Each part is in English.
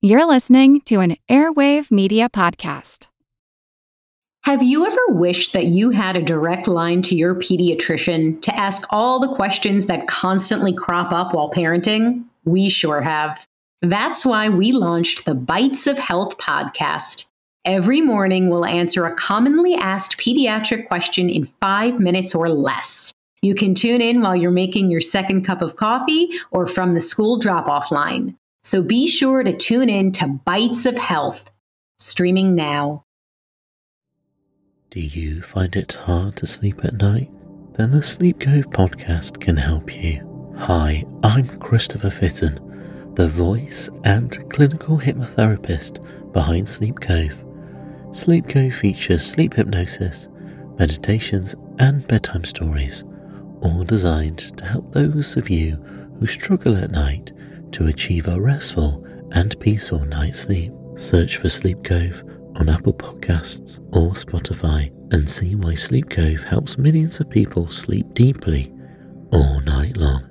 You're listening to an Airwave Media Podcast. Have you ever wished that you had a direct line to your pediatrician to ask all the questions that constantly crop up while parenting? We sure have. That's why we launched the Bites of Health podcast. Every morning, we'll answer a commonly asked pediatric question in 5 minutes or less. You can tune in while you're making your second cup of coffee or from the school drop-off line. So be sure to tune in to Bites of Health, streaming now. Do you find it hard to sleep at night? Then the Sleep Cove podcast can help you. Hi, I'm Christopher Fitton, the voice and clinical hypnotherapist behind Sleep Cove. Sleep Cove features sleep hypnosis, meditations, and bedtime stories, all designed to help those of you who struggle at night to achieve a restful and peaceful night's sleep. Search for Sleep Cove on Apple Podcasts or Spotify and see why Sleep Cove helps millions of people sleep deeply all night long.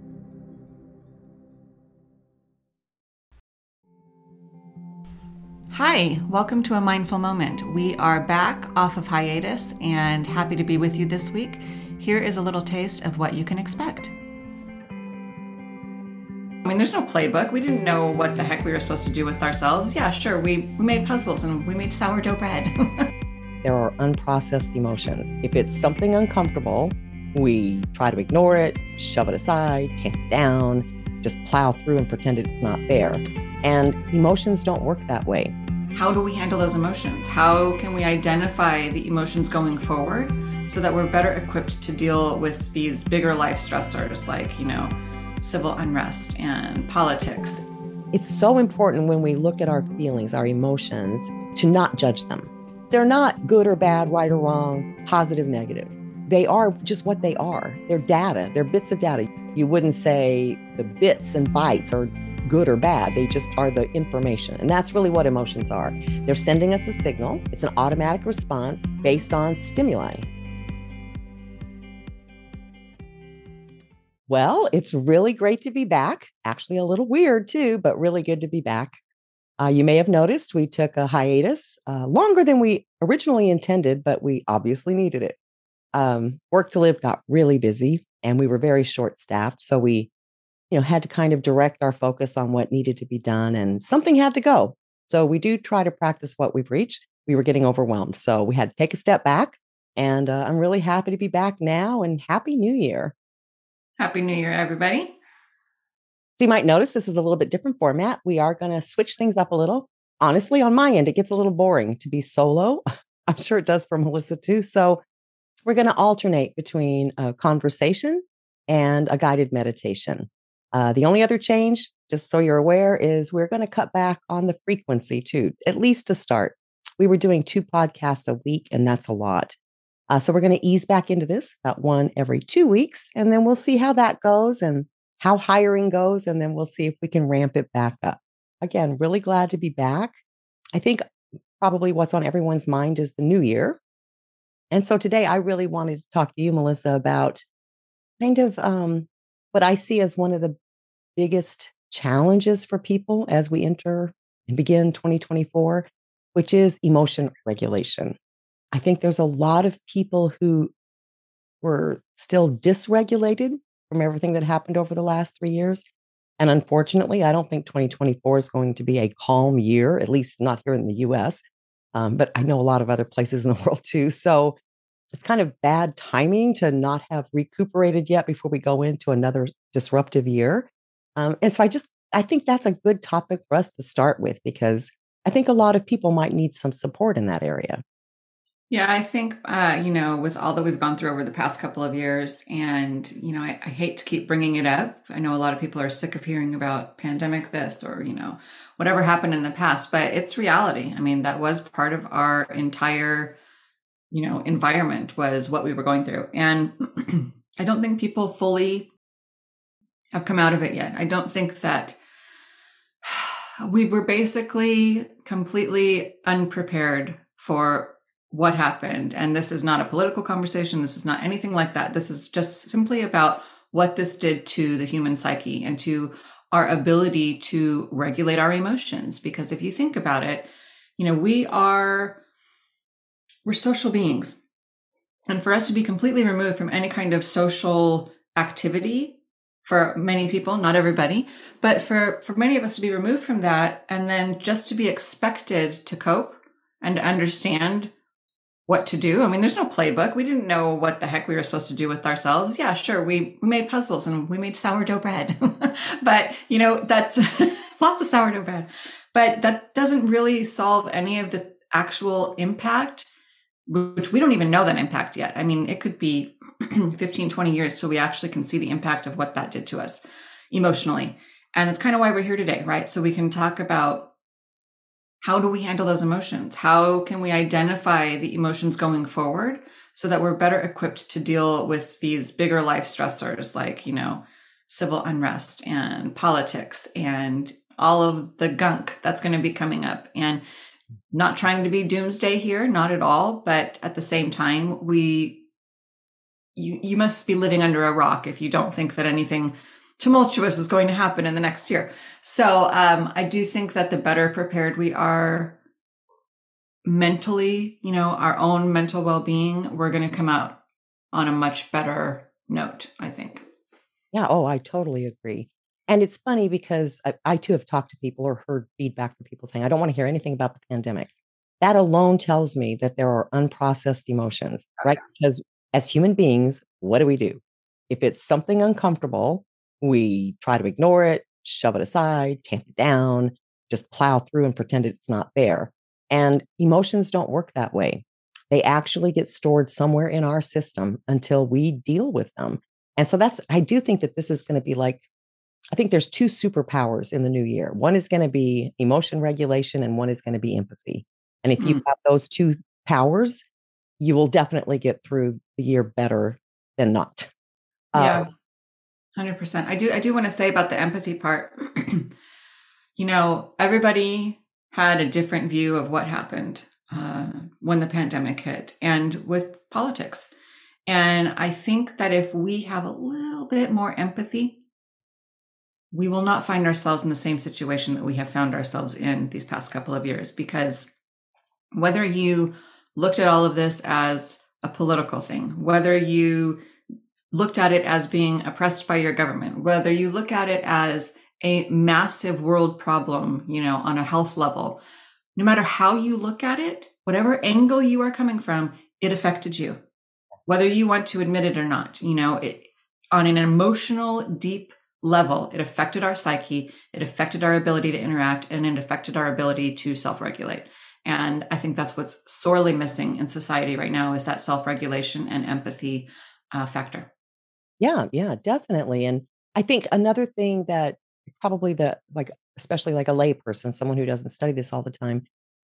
Hi, welcome to A Mindful Moment. We are back off of hiatus and happy to be with you this week. Here is a little taste of what you can expect. I mean, there's no playbook. We didn't know what the heck we were supposed to do with ourselves. Yeah, sure, we made puzzles and we made sourdough bread. There are unprocessed emotions. If it's something uncomfortable, we try to ignore it, shove it aside, tamp it down, just plow through and pretend it's not there. And emotions don't work that way. How do we handle those emotions? How can we identify the emotions going forward so that we're better equipped to deal with these bigger life stressors like, civil unrest and politics? It's so important when we look at our feelings, our emotions, to not judge them. They're not good or bad, right or wrong, positive, negative. They are just what they are. They're data. They're bits of data. You wouldn't say the bits and bytes are good or bad. They just are the information. And that's really what emotions are. They're sending us a signal. It's an automatic response based on stimuli. Well, it's really great to be back. Actually, a little weird too, but really good to be back. You may have noticed we took a hiatus longer than we originally intended, but we obviously needed it. Work to Live got really busy and we were very short-staffed. So we, had to kind of direct our focus on what needed to be done and something had to go. So we do try to practice what we preach. We were getting overwhelmed. So we had to take a step back and I'm really happy to be back now and Happy New Year. Happy New Year, everybody. So you might notice this is a little bit different format. We are going to switch things up a little. Honestly, on my end, it gets a little boring to be solo. I'm sure it does for Melissa too. So we're going to alternate between a conversation and a guided meditation. The only other change, just so you're aware, is we're going to cut back on the frequency too, at least to start. We were doing 2 podcasts a week, and that's a lot. So we're going to ease back into this, about 1 every 2 weeks, and then we'll see how that goes and how hiring goes, and then we'll see if we can ramp it back up. Again, really glad to be back. I think probably what's on everyone's mind is the new year. And so today I really wanted to talk to you, Melissa, about kind of what I see as one of the biggest challenges for people as we enter and begin 2024, which is emotion regulation. I think there's a lot of people who were still dysregulated from everything that happened over the last 3 years. And unfortunately, I don't think 2024 is going to be a calm year, at least not here in the US. But I know a lot of other places in the world too. So it's kind of bad timing to not have recuperated yet before we go into another disruptive year. And so I think that's a good topic for us to start with, because I think a lot of people might need some support in that area. Yeah, I think, with all that we've gone through over the past couple of years, and, I hate to keep bringing it up. I know a lot of people are sick of hearing about pandemic this or, whatever happened in the past, but it's reality. I mean, that was part of our entire, environment was what we were going through. And I don't think people fully have come out of it yet. I don't think that we were basically completely unprepared for what happened. And this is not a political conversation. This is not anything like that. This is just simply about what this did to the human psyche and to our ability to regulate our emotions. Because if you think about it, we're social beings. And for us to be completely removed from any kind of social activity, for many people, not everybody, but for many of us to be removed from that, and then just to be expected to cope and to understand what to do. I mean, there's no playbook. We didn't know what the heck we were supposed to do with ourselves. Yeah, sure. We made puzzles and we made sourdough bread, but that's lots of sourdough bread, but that doesn't really solve any of the actual impact, which we don't even know that impact yet. I mean, it could be 15, 20 years till we actually can see the impact of what that did to us emotionally. And it's kind of why we're here today, right? So we can talk about how do we handle those emotions? How can we identify the emotions going forward so that we're better equipped to deal with these bigger life stressors like, civil unrest and politics and all of the gunk that's going to be coming up. And not trying to be doomsday here, not at all. But at the same time, you must be living under a rock if you don't think that anything tumultuous is going to happen in the next year. So I do think that the better prepared we are mentally, our own mental well-being, we're going to come out on a much better note, I think. Yeah. Oh, I totally agree. And it's funny because I too have talked to people or heard feedback from people saying, I don't want to hear anything about the pandemic. That alone tells me that there are unprocessed emotions, right? Because as human beings, what do? If it's something uncomfortable, we try to ignore it, shove it aside, tamp it down, just plow through and pretend it's not there. And emotions don't work that way. They actually get stored somewhere in our system until we deal with them. And so I do think that this is going to be I think there's two superpowers in the new year. One is going to be emotion regulation and one is going to be empathy. And if you have those two powers, you will definitely get through the year better than not. Yeah, 100%. I do want to say about the empathy part, everybody had a different view of what happened when the pandemic hit and with politics. And I think that if we have a little bit more empathy, we will not find ourselves in the same situation that we have found ourselves in these past couple of years. Because whether you looked at all of this as a political thing, whether you looked at it as being oppressed by your government, whether you look at it as a massive world problem, on a health level, no matter how you look at it, whatever angle you are coming from, it affected you, whether you want to admit it or not. On an emotional, deep level, it affected our psyche, it affected our ability to interact, and it affected our ability to self-regulate. And I think that's what's sorely missing in society right now is that self-regulation and empathy factor. Yeah, definitely. And I think another thing that probably especially like a lay person, someone who doesn't study this all the time,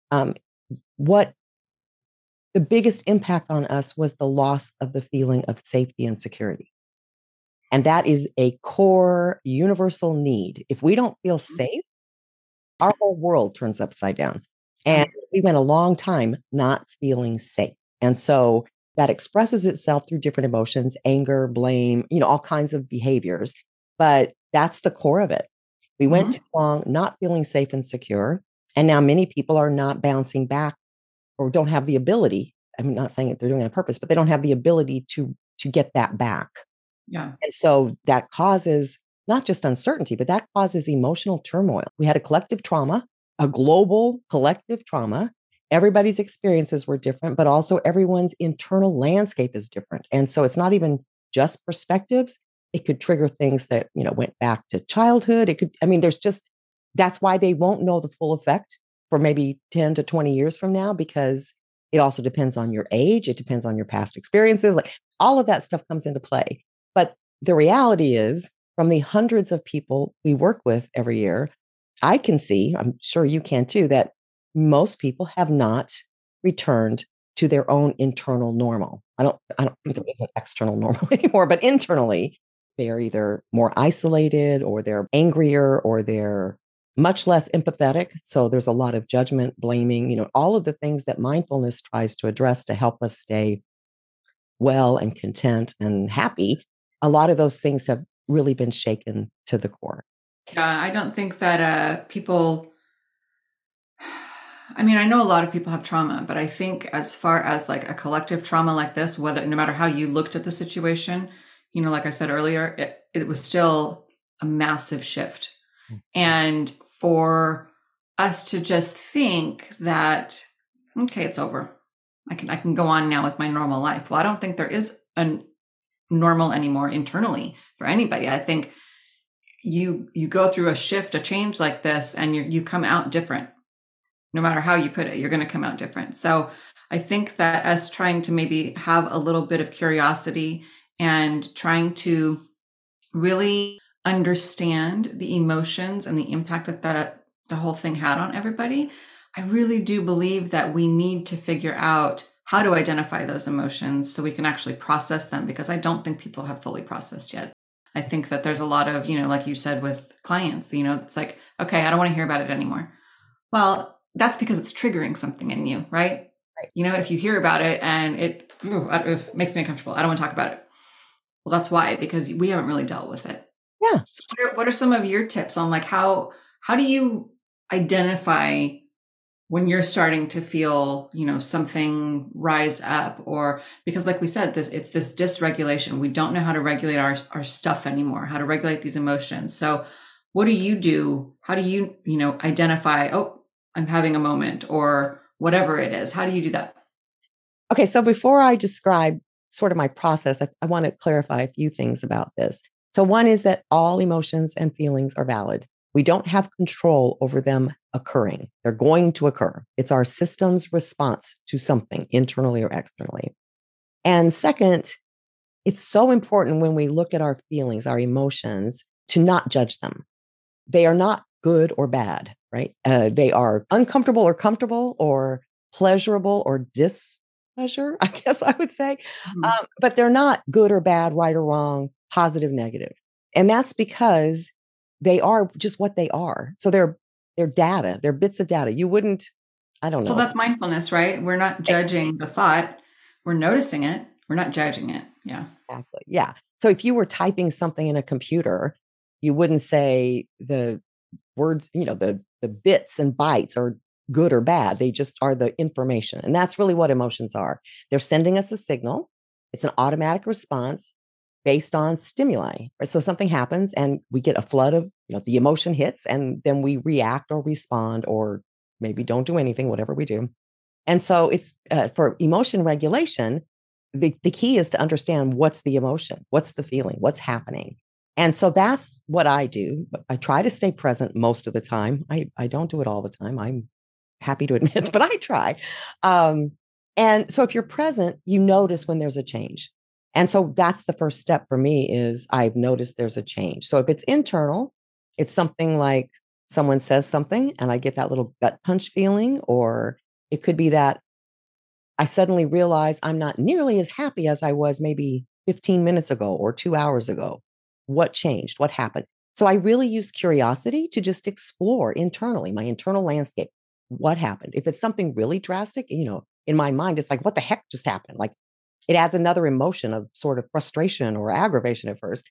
what the biggest impact on us was the loss of the feeling of safety and security. And that is a core universal need. If we don't feel safe, our whole world turns upside down. And we went a long time not feeling safe. And so that expresses itself through different emotions, anger, blame, all kinds of behaviors. But that's the core of it. We went too long not feeling safe and secure. And now many people are not bouncing back or don't have the ability. I'm not saying that they're doing it on purpose, but they don't have the ability to get that back. Yeah. And so that causes not just uncertainty, but that causes emotional turmoil. We had a collective trauma, a global collective trauma. Everybody's experiences were different, but also everyone's internal landscape is different. And so it's not even just perspectives. It could trigger things that, went back to childhood. That's why they won't know the full effect for maybe 10 to 20 years from now, because it also depends on your age. It depends on your past experiences. Like all of that stuff comes into play. But the reality is, from the hundreds of people we work with every year, I can see, I'm sure you can too, that most people have not returned to their own internal normal. I don't think there is an external normal anymore, but internally, they're either more isolated or they're angrier or they're much less empathetic. So there's a lot of judgment, blaming, all of the things that mindfulness tries to address to help us stay well and content and happy. A lot of those things have really been shaken to the core. Yeah, I don't think that people, I mean, I know a lot of people have trauma, but I think as far as like a collective trauma like this, whether no matter how you looked at the situation, like I said earlier, it was still a massive shift. And for us to just think that, okay, it's over. I can go on now with my normal life. Well, I don't think there is a normal anymore internally for anybody. I think you go through a shift, a change like this, and you come out different. No matter how you put it, you're going to come out different. So I think that us trying to maybe have a little bit of curiosity and trying to really understand the emotions and the impact that the whole thing had on everybody, I really do believe that we need to figure out how to identify those emotions so we can actually process them, because I don't think people have fully processed yet. I think that there's a lot of, like you said with clients, it's like, okay, I don't want to hear about it anymore. Well, that's because it's triggering something in you, right? If you hear about it and it makes me uncomfortable, I don't want to talk about it. Well, that's why, because we haven't really dealt with it. Yeah. So what are some of your tips on like how do you identify when you're starting to feel, something rise up? Or because like we said, it's this dysregulation. We don't know how to regulate our stuff anymore, how to regulate these emotions. So what do you do? How do you, identify, oh, I'm having a moment or whatever it is? How do you do that? Okay. So before I describe sort of my process, I want to clarify a few things about this. So one is that all emotions and feelings are valid. We don't have control over them occurring. They're going to occur. It's our system's response to something internally or externally. And second, it's so important when we look at our feelings, our emotions, to not judge them. They are not good or bad, right? They are uncomfortable or comfortable or pleasurable or displeasure, I guess I would say. Mm-hmm. But they're not good or bad, right or wrong, positive, negative. And that's because they are just what they are. So they're data, they're bits of data. You wouldn't, I don't know. Well, that's mindfulness, right? We're not judging the thought. We're noticing it. We're not judging it. Yeah. Exactly. Yeah. So if you were typing something in a computer, you wouldn't say the words, the bits and bytes are good or bad. They just are the information. And that's really what emotions are. They're sending us a signal. It's an automatic response based on stimuli. Right? So something happens and we get a flood of, the emotion hits, and then we react or respond or maybe don't do anything, whatever we do. And so it's for emotion regulation, the key is to understand what's the emotion, what's the feeling, what's happening. And so that's what I do. I try to stay present most of the time. I don't do it all the time. I'm happy to admit, but I try. And so if you're present, you notice when there's a change. And so that's the first step for me is I've noticed there's a change. So if it's internal, it's something like someone says something and I get that little gut punch feeling, or it could be that I suddenly realize I'm not nearly as happy as I was maybe 15 minutes ago or 2 hours ago. What changed? What happened? So I really use curiosity to just explore internally, my internal landscape. What happened? If it's something really drastic, in my mind, it's like, what the heck just happened? Like it adds another emotion of sort of frustration or aggravation at first.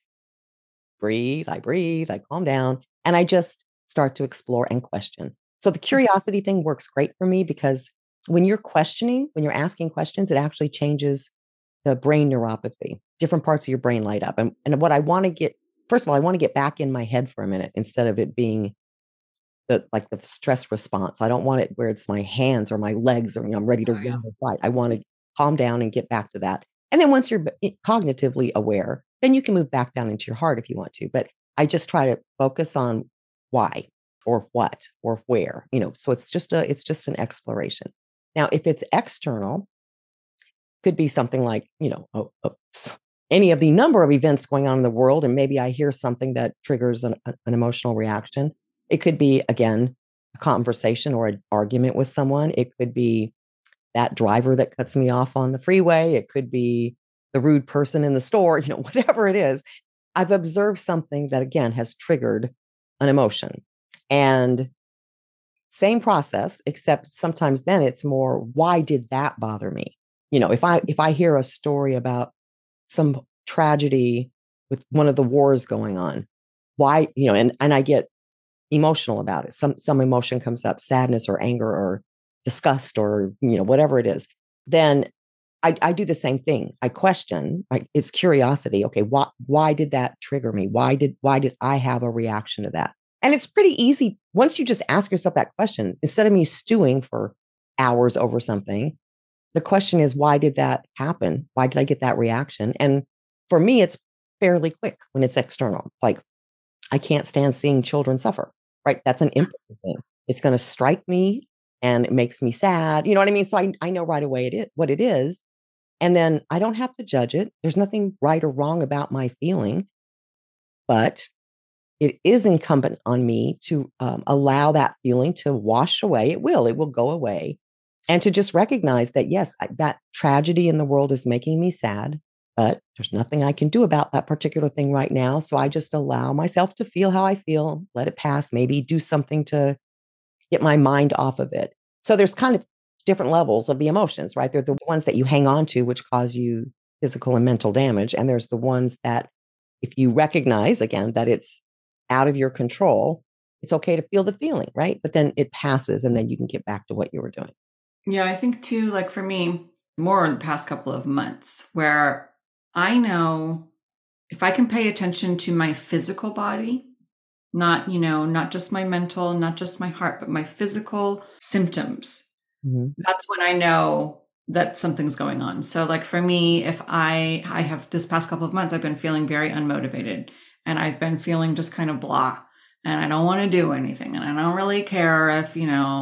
I breathe, I calm down, and I just start to explore and question. So the curiosity thing works great for me because when you're questioning, when you're asking questions, it actually changes the brain neuropathy. Different parts of your brain light up. And what I want to get, first of all, I want to get back in my head for a minute instead of it being the stress response. I don't want it where it's my hands or my legs or I'm ready to run or fight. I want to calm down and get back to that. And then once you're cognitively aware, then you can move back down into your heart if you want to. But I just try to focus on why or what or where, so it's just an exploration. Now, if it's external, could be something like, any of the number of events going on in the world. And maybe I hear something that triggers an emotional reaction. It could be, again, a conversation or an argument with someone. It could be that driver that cuts me off on the freeway. It could be the rude person in the store, whatever it is. I've observed something that, again, has triggered an emotion. And same process, except sometimes then it's more, why did that bother me? If I hear a story about some tragedy with one of the wars going on, why, and I get emotional about it. Some emotion comes up, sadness or anger or disgust or, whatever it is. Then I do the same thing. I question, like it's curiosity. Okay, why did that trigger me? Why did I have a reaction to that? And it's pretty easy once you just ask yourself that question, instead of me stewing for hours over something. The question is, why did that happen? Why did I get that reaction? And for me, it's fairly quick when it's external. It's like, I can't stand seeing children suffer, right? That's an impulsive thing. It's going to strike me and it makes me sad. You know what I mean? So I know right away what it is. And then I don't have to judge it. There's nothing right or wrong about my feeling, but it is incumbent on me to allow that feeling to wash away. It will go away. And to just recognize that, yes, that tragedy in the world is making me sad, but there's nothing I can do about that particular thing right now. So I just allow myself to feel how I feel, let it pass, maybe do something to get my mind off of it. So there's kind of different levels of the emotions, right? They're the ones that you hang on to, which cause you physical and mental damage. And there's the ones that if you recognize, again, that it's out of your control, it's okay to feel the feeling, right? But then it passes and then you can get back to what you were doing. Yeah, I think too, like for me, more in the past couple of months, where I know if I can pay attention to my physical body, not just my mental, not just my heart, but my physical symptoms, that's when I know that something's going on. So like for me, if I have this past couple of months, I've been feeling very unmotivated and I've been feeling just kind of blah. And I don't want to do anything. And I don't really care if,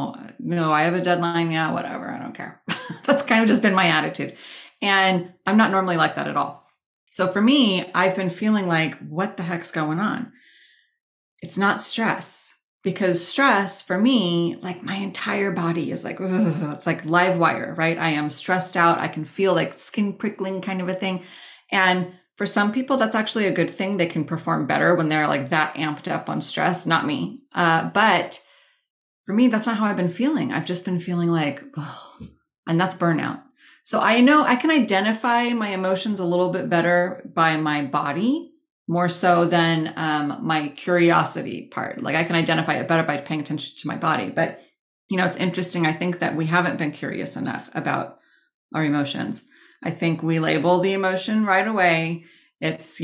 I have a deadline. Yeah, whatever. I don't care. That's kind of just been my attitude. And I'm not normally like that at all. So for me, I've been feeling like, what the heck's going on? It's not stress, because stress for me, like my entire body is like, ugh, it's like live wire, right? I am stressed out. I can feel like skin prickling kind of a thing. And for some people, that's actually a good thing. They can perform better when they're like that amped up on stress, not me. But for me, that's not how I've been feeling. I've just been feeling like, oh, and that's burnout. So I know I can identify my emotions a little bit better by my body, more so than my curiosity part. Like I can identify it better by paying attention to my body. But, it's interesting. I think that we haven't been curious enough about our emotions. I think we label the emotion right away. It's,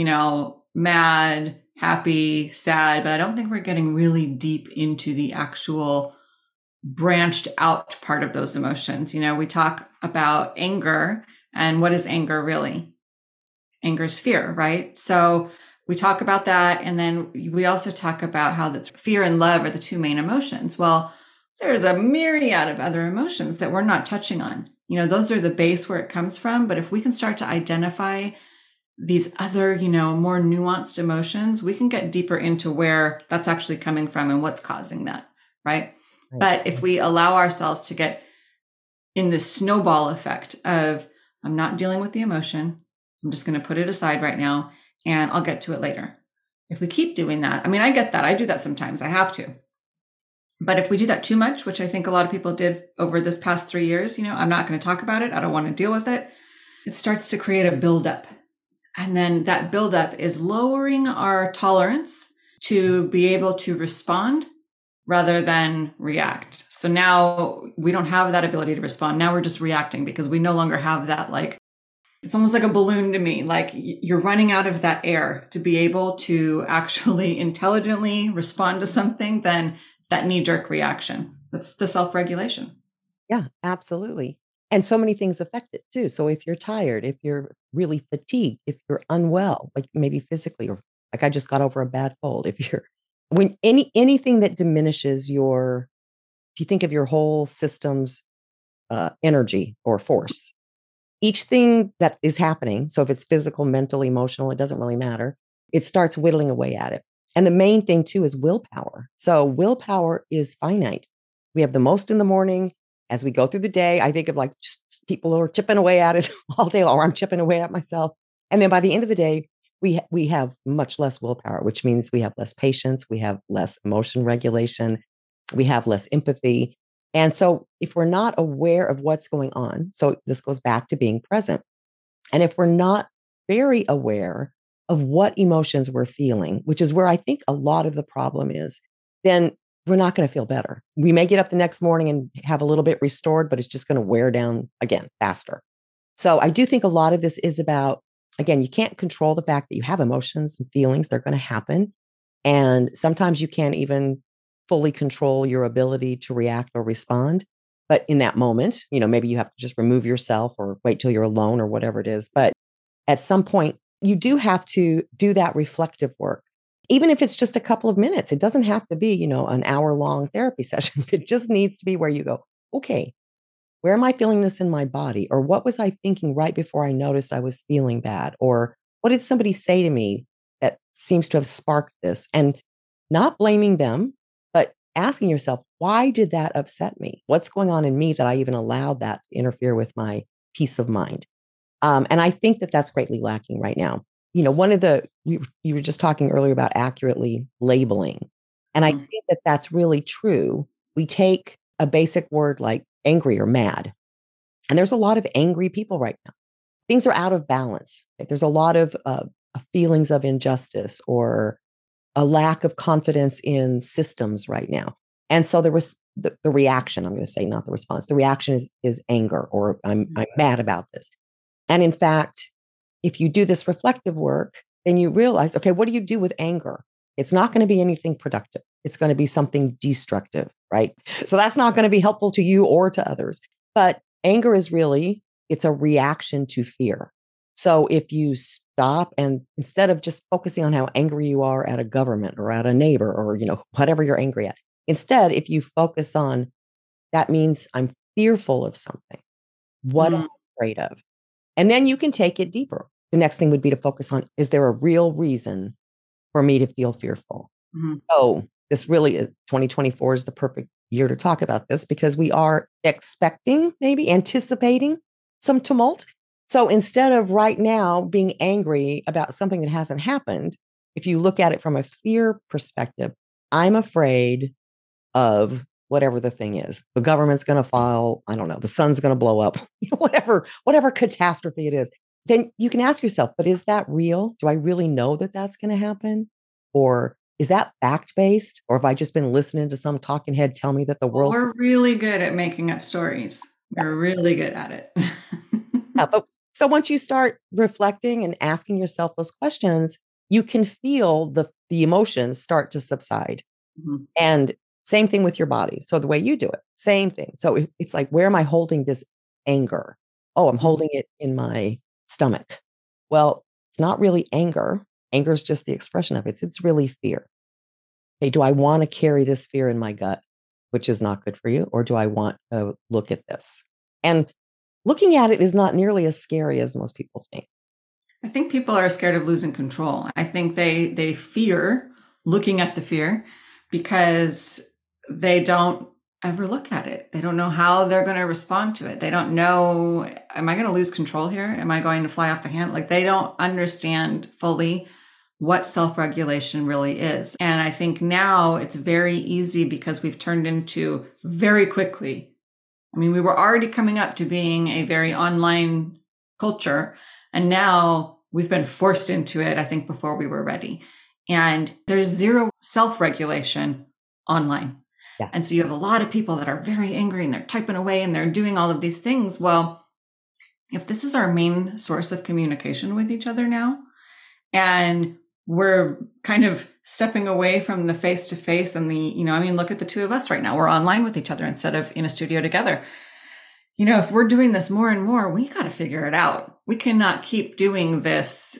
mad, happy, sad, but I don't think we're getting really deep into the actual branched out part of those emotions. We talk about anger, and what is anger really? Anger is fear, right? So we talk about that. And then we also talk about how that's fear and love are the two main emotions. Well, there's a myriad of other emotions that we're not touching on. Those are the base where it comes from. But if we can start to identify these other, more nuanced emotions, we can get deeper into where that's actually coming from and what's causing that, right? But if we allow ourselves to get in this snowball effect of, I'm not dealing with the emotion, I'm just going to put it aside right now and I'll get to it later. If we keep doing that, I get that. I do that sometimes. I have to. But if we do that too much, which I think a lot of people did over this past 3 years, I'm not going to talk about it. I don't want to deal with it. It starts to create a buildup. And then that buildup is lowering our tolerance to be able to respond rather than react. So now we don't have that ability to respond. Now we're just reacting because we no longer have that, it's almost like a balloon to me. Like you're running out of that air to be able to actually intelligently respond to something, then that knee-jerk reaction. That's the self-regulation. Yeah, absolutely. And so many things affect it too. So if you're tired, if you're really fatigued, if you're unwell, like maybe physically, or like I just got over a bad cold, when anything that diminishes if you think of your whole system's energy or force, each thing that is happening, so if it's physical, mental, emotional, it doesn't really matter. It starts whittling away at it. And the main thing too is willpower. So willpower is finite. We have the most in the morning. As we go through the day, I think of like just people who are chipping away at it all day long, or I'm chipping away at myself. And then by the end of the day, we have much less willpower, which means we have less patience, we have less emotion regulation, we have less empathy. And so if we're not aware of what's going on, so this goes back to being present. And if we're not very aware of what emotions we're feeling, which is where I think a lot of the problem is, then we're not going to feel better. We may get up the next morning and have a little bit restored, but it's just going to wear down again faster. So I do think a lot of this is about, again, you can't control the fact that you have emotions and feelings. They're going to happen. And sometimes you can't even fully control your ability to react or respond. But in that moment, maybe you have to just remove yourself or wait till you're alone or whatever it is. But at some point, you do have to do that reflective work. Even if it's just a couple of minutes, it doesn't have to be, an hour-long therapy session. It just needs to be where you go, okay, where am I feeling this in my body? Or what was I thinking right before I noticed I was feeling bad? Or what did somebody say to me that seems to have sparked this? And not blaming them, but asking yourself, why did that upset me? What's going on in me that I even allowed that to interfere with my peace of mind? And I think that that's greatly lacking right now. One of you were just talking earlier about accurately labeling. And I think that that's really true. We take a basic word like angry or mad, and there's a lot of angry people right now. Things are out of balance. There's a lot of feelings of injustice or a lack of confidence in systems right now. And so there was the reaction, I'm going to say, not the response. The reaction is anger, or I'm mad about this. And in fact, if you do this reflective work, then you realize, okay, what do you do with anger? It's not going to be anything productive. It's going to be something destructive, right? So that's not going to be helpful to you or to others. But anger is really, it's a reaction to fear. So if you stop and instead of just focusing on how angry you are at a government or at a neighbor or, whatever you're angry at, instead, if you focus on, that means I'm fearful of something. What am I afraid of? And then you can take it deeper. The next thing would be to focus on, is there a real reason for me to feel fearful? Oh, this really is 2024 is the perfect year to talk about this because we are expecting, maybe anticipating some tumult. So instead of right now being angry about something that hasn't happened, if you look at it from a fear perspective, I'm afraid of whatever the thing is. The government's going to fall, I don't know, the sun's going to blow up, whatever catastrophe it is. Then you can ask yourself, but is that real? Do I really know that that's going to happen? Or is that fact-based? Or have I just been listening to some talking head tell me that the world... We're really good at making up stories. We're really good at it. So once you start reflecting and asking yourself those questions, you can feel the emotions start to subside. And same thing with your body. So the way you do it, same thing. So it's like, where am I holding this anger? Oh, I'm holding it in my stomach. Well, it's not really anger. Anger is just the expression of it. It's really fear. Okay, do I want to carry this fear in my gut, which is not good for you? Or do I want to look at this? And looking at it is not nearly as scary as most people think. I think people are scared of losing control. I think they fear looking at the fear because they don't ever look at it. They don't know how they're going to respond to it. They don't know, am I going to lose control here? Am I going to fly off the handle? Like, they don't understand fully what self-regulation really is. And I think now it's very easy because we've turned into very quickly. I mean, we were already coming up to being a very online culture, and now we've been forced into it, I think, before we were ready. And there's zero self-regulation online. Yeah. And so you have a lot of people that are very angry and they're typing away and they're doing all of these things. Well, if this is our main source of communication with each other now, and we're kind of stepping away from the face-to-face and look at the two of us right now. We're online with each other instead of in a studio together. If we're doing this more and more, we got to figure it out. We cannot keep doing this,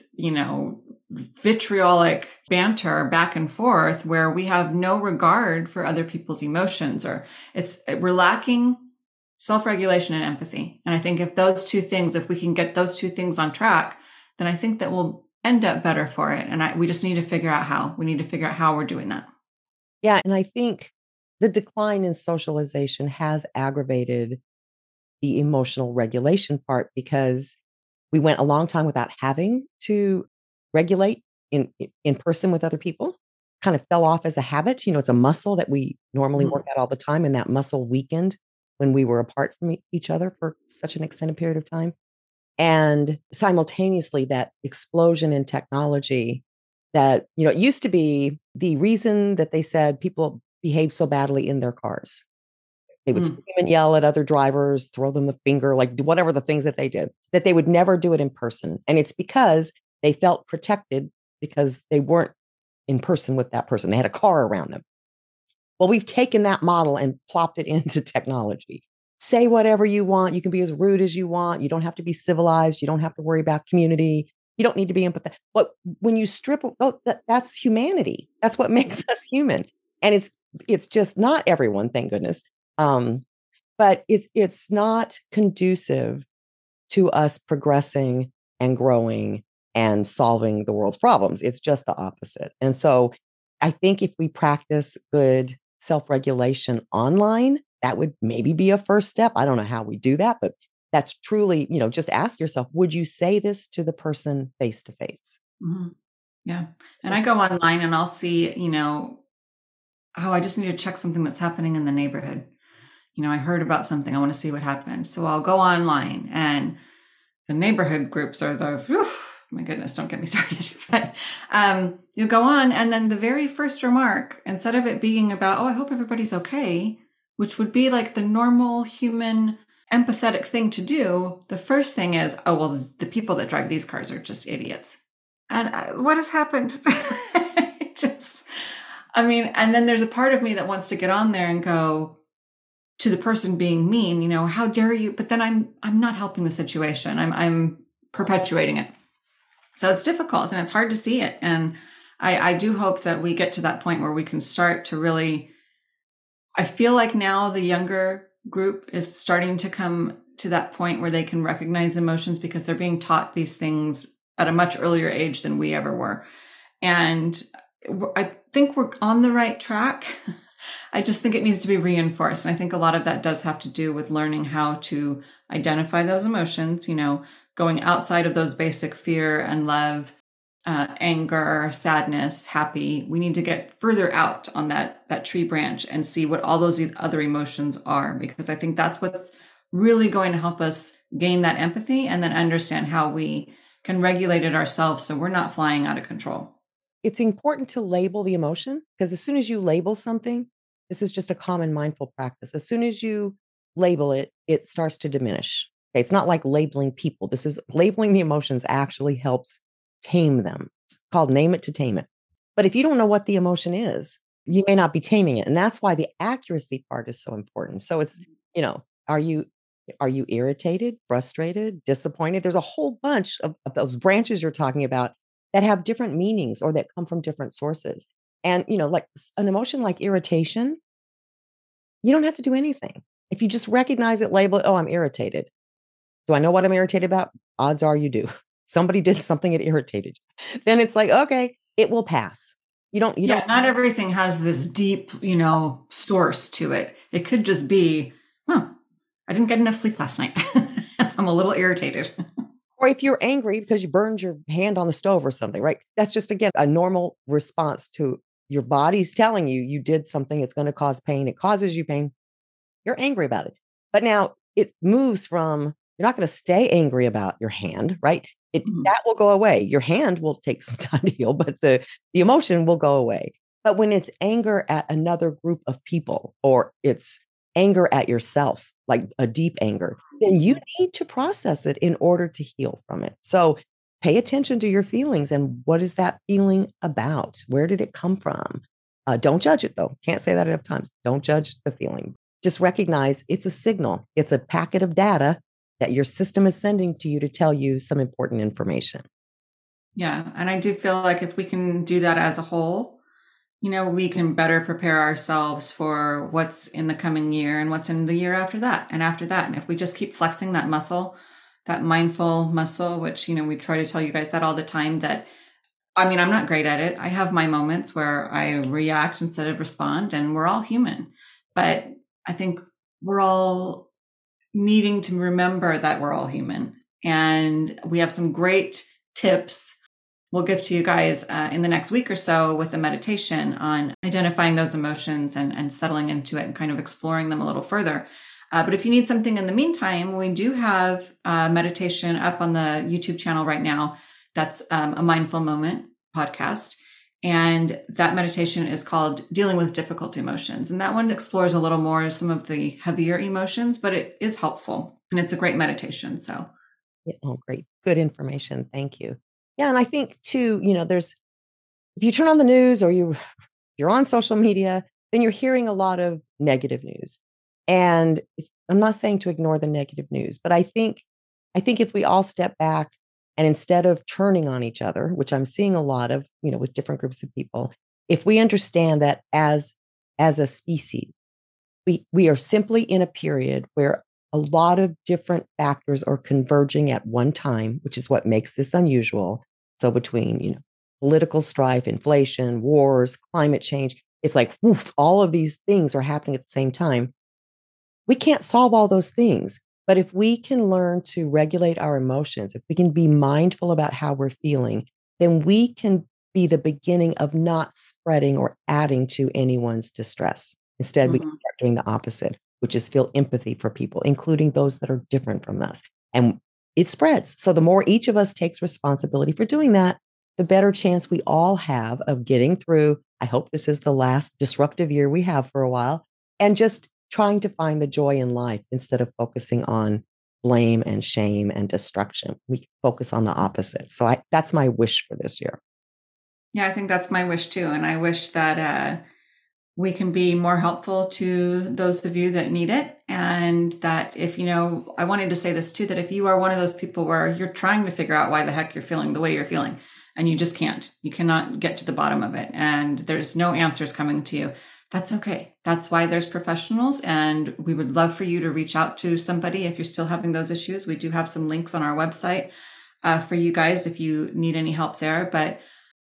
vitriolic banter back and forth where we have no regard for other people's emotions, or we're lacking self-regulation and empathy. And I think if we can get those two things on track, then I think that we'll end up better for it. And we just need to figure out how. We need to figure out how we're doing that. Yeah. And I think the decline in socialization has aggravated the emotional regulation part because we went a long time without having to regulate in person with other people. Kind of fell off as a habit. It's a muscle that we normally work out all the time. And that muscle weakened when we were apart from each other for such an extended period of time. And simultaneously, that explosion in technology that, it used to be the reason that they said people behave so badly in their cars. They would scream and yell at other drivers, throw them the finger, like whatever the things that they did, that they would never do it in person. And it's because they felt protected because they weren't in person with that person. They had a car around them. Well, we've taken that model and plopped it into technology. Say whatever you want. You can be as rude as you want. You don't have to be civilized. You don't have to worry about community. You don't need to be empathetic. But when you strip, that's humanity. That's what makes us human. And it's just not everyone, thank goodness. But it's not conducive to us progressing and growing and solving the world's problems. It's just the opposite. And so I think if we practice good self-regulation online, that would maybe be a first step. I don't know how we do that, but that's truly, just ask yourself, would you say this to the person face to face? Yeah. And I go online and I'll see, I just need to check something that's happening in the neighborhood. I heard about something. I want to see what happened. So I'll go online, and the neighborhood groups are my goodness, don't get me started. But you go on, and then the very first remark, instead of it being about, I hope everybody's okay, which would be like the normal human empathetic thing to do, the first thing is, the people that drive these cars are just idiots. And what has happened? And then there's a part of me that wants to get on there and go to the person being mean, how dare you? But then I'm not helping the situation. I'm perpetuating it. So it's difficult and it's hard to see it. And I do hope that we get to that point where we can start to really, I feel like now the younger group is starting to come to that point where they can recognize emotions because they're being taught these things at a much earlier age than we ever were. And I think we're on the right track. I just think it needs to be reinforced. And I think a lot of that does have to do with learning how to identify those emotions, going outside of those basic fear and love, anger, sadness, happy. We need to get further out on that tree branch and see what all those other emotions are, because I think that's what's really going to help us gain that empathy and then understand how we can regulate it ourselves so we're not flying out of control. It's important to label the emotion, because as soon as you label something, this is just a common mindful practice. As soon as you label it, it starts to diminish. Okay, it's not like labeling people. This is labeling the emotions actually helps tame them. It's called name it to tame it. But if you don't know what the emotion is, you may not be taming it. And that's why the accuracy part is so important. So it's, are you irritated, frustrated, disappointed? There's a whole bunch of those branches you're talking about that have different meanings or that come from different sources. And, like an emotion like irritation, you don't have to do anything. If you just recognize it, label it, I'm irritated. Do I know what I'm irritated about? Odds are you do. Somebody did something that irritated you. Then it's like, okay, it will pass. You don't. Not everything has this deep, source to it. It could just be, I didn't get enough sleep last night. I'm a little irritated. Or if you're angry because you burned your hand on the stove or something, right? That's just, again, a normal response to your body's telling you did something. It's going to cause pain. It causes you pain. You're angry about it. But now it moves from, you're not going to stay angry about your hand, right? That will go away. Your hand will take some time to heal, but the emotion will go away. But when it's anger at another group of people, or it's anger at yourself, like a deep anger, then you need to process it in order to heal from it. So pay attention to your feelings and what is that feeling about? Where did it come from? Don't judge it though. Can't say that enough times. Don't judge the feeling. Just recognize it's a signal. It's a packet of data that your system is sending to you to tell you some important information. Yeah. And I do feel like if we can do that as a whole, we can better prepare ourselves for what's in the coming year and what's in the year after that and after that. And if we just keep flexing that muscle, that mindful muscle, which, we try to tell you guys that all the time, that, I'm not great at it. I have my moments where I react instead of respond, and we're all human. But I think we're all needing to remember that we're all human. And we have some great tips we'll give to you guys in the next week or so with a meditation on identifying those emotions and settling into it and kind of exploring them a little further. But if you need something in the meantime, we do have meditation up on the YouTube channel right now. That's a Mindful Moment podcast. And that meditation is called Dealing with Difficult Emotions. And that one explores a little more some of the heavier emotions, but it is helpful. And it's a great meditation. So, Yeah, oh, great. Good information. Thank you. Yeah. And I think too, if you turn on the news or you're on social media, then you're hearing a lot of negative news. And I'm not saying to ignore the negative news, but I think if we all step back and instead of turning on each other, which I'm seeing a lot of, with different groups of people, if we understand that as a species, we are simply in a period where a lot of different factors are converging at one time, which is what makes this unusual. So between, political strife, inflation, wars, climate change, it's like, woof, all of these things are happening at the same time. We can't solve all those things. But if we can learn to regulate our emotions, if we can be mindful about how we're feeling, then we can be the beginning of not spreading or adding to anyone's distress. Instead, we can start doing the opposite, which is feel empathy for people, including those that are different from us. And it spreads. So the more each of us takes responsibility for doing that, the better chance we all have of getting through. I hope this is the last disruptive year we have for a while, and just trying to find the joy in life instead of focusing on blame and shame and destruction. We focus on the opposite. So that's my wish for this year. Yeah, I think that's my wish too. And I wish that we can be more helpful to those of you that need it. And that if, I wanted to say this too, that if you are one of those people where you're trying to figure out why the heck you're feeling the way you're feeling, and you just can't, you cannot get to the bottom of it, and there's no answers coming to you, that's okay. That's why there's professionals. And we would love for you to reach out to somebody if you're still having those issues. We do have some links on our website for you guys if you need any help there. But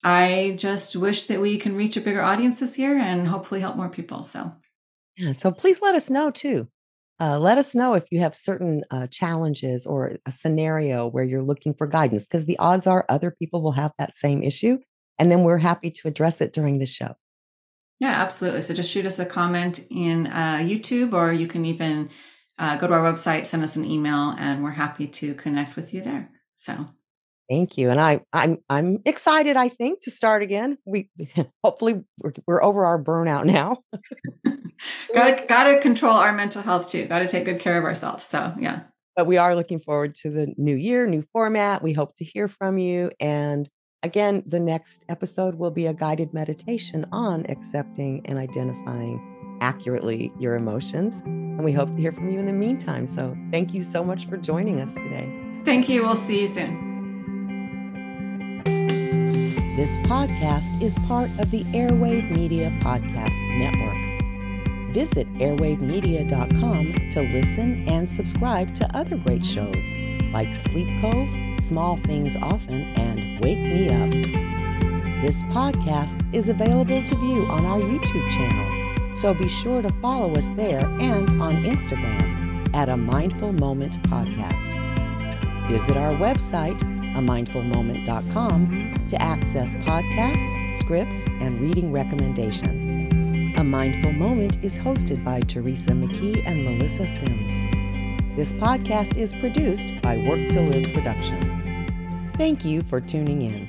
I just wish that we can reach a bigger audience this year and hopefully help more people. So, yeah. So please let us know too. Let us know if you have certain challenges or a scenario where you're looking for guidance, because the odds are other people will have that same issue. And then we're happy to address it during the show. Yeah, absolutely. So just shoot us a comment in YouTube, or you can even go to our website, send us an email, and we're happy to connect with you there. So thank you. And I'm excited, I think, to start again. We hopefully we're over our burnout now. Gotta control our mental health too. Got to take good care of ourselves. So yeah. But we are looking forward to the new year, new format. We hope to hear from you. And again, the next episode will be a guided meditation on accepting and identifying accurately your emotions. And we hope to hear from you in the meantime. So thank you so much for joining us today. Thank you. We'll see you soon. This podcast is part of the Airwave Media Podcast Network. Visit airwavemedia.com to listen and subscribe to other great shows like Sleep Cove, Small Things Often, and Wake Me Up. This podcast is available to view on our YouTube channel, so be sure to follow us there and on Instagram at A Mindful Moment Podcast. Visit our website, amindfulmoment.com, to access podcasts, scripts, and reading recommendations. A Mindful Moment is hosted by Teresa McKee and Melissa Sims. This podcast is produced by Work to Live Productions. Thank you for tuning in.